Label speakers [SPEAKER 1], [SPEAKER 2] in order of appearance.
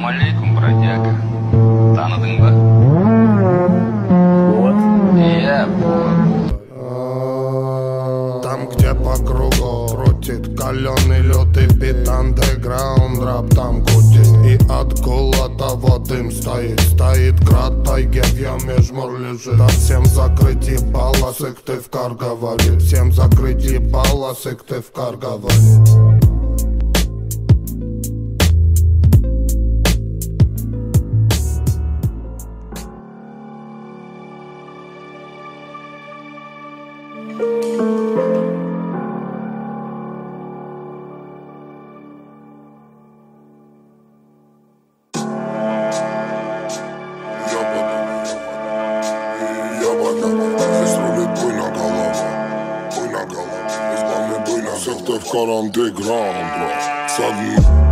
[SPEAKER 1] Ассаляму алейкум, бродяга. Tanıdın mı?
[SPEAKER 2] Вот.
[SPEAKER 3] Там, где по кругу крутит каленый лютый бит, андеграунд рэп там крутит. И от кулатова дым стоит град тайге, в яме жмур лежит. Да всем закрыть ебало, сык ты в кар говорит. Всем закрыть ебало, сык ты в кар говорит.
[SPEAKER 4] Андеграунд, бро.